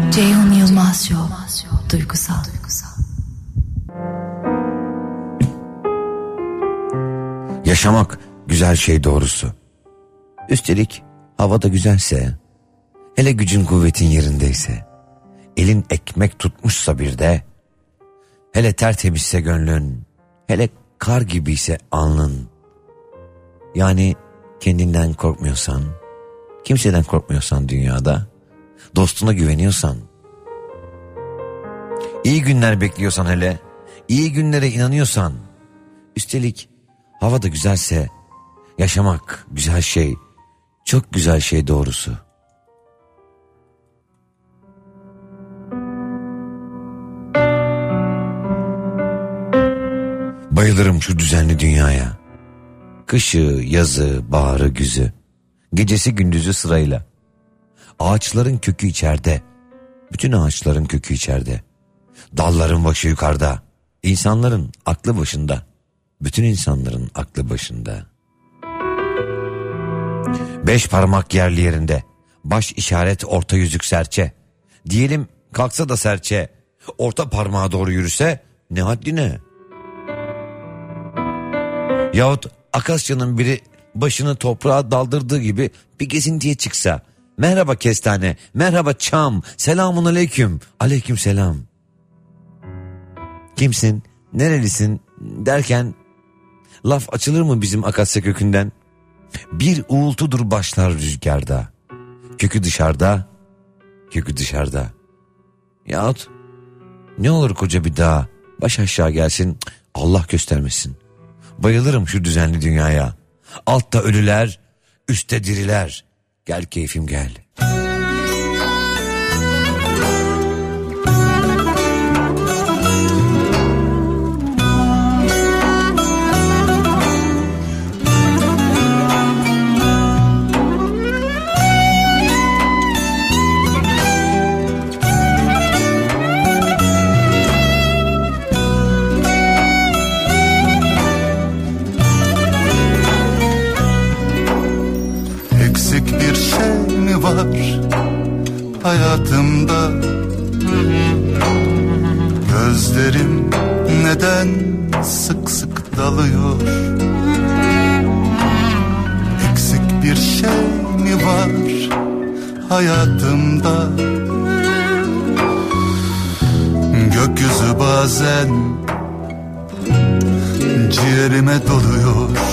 Ceyhun Yılmaz Show. Duygusal. Yaşamak güzel şey doğrusu. Üstelik hava da güzelse, hele gücün kuvvetin yerindeyse, elin ekmek tutmuşsa bir de, hele tertemizse gönlün, hele kar gibiyse alnın. Yani kendinden korkmuyorsan, kimseden korkmuyorsan dünyada, dostuna güveniyorsan, iyi günler bekliyorsan hele, iyi günlere inanıyorsan, üstelik hava da güzelse, yaşamak güzel şey, çok güzel şey doğrusu. Bayılırım şu düzenli dünyaya. Kışı, yazı, baharı, güzü, gecesi gündüzü sırayla. Ağaçların kökü içeride, bütün ağaçların kökü içeride. Dalların başı yukarıda, insanların aklı başında, bütün insanların aklı başında. 5 parmak yerli yerinde, baş işaret orta yüzük serçe. Diyelim kalksa da serçe, orta parmağa doğru yürüse ne haddine. Yahut Akasya'nın biri başını toprağa daldırdığı gibi bir gezintiye çıksa, merhaba kestane, merhaba çam, selamun aleyküm, aleyküm selam. Kimsin, nerelisin derken laf açılır mı bizim Akasya kökünden? Bir uğultudur başlar rüzgarda, kökü dışarıda, kökü dışarıda. Yahut ne olur koca bir dağ baş aşağı gelsin, Allah göstermesin. Bayılırım şu düzenli dünyaya. Altta ölüler, üstte diriler. Gel keyfim gel. Hayatımda gözlerim neden sık sık dalıyor? Eksik bir şey mi var hayatımda? Gökyüzü bazen ciğerime doluyor.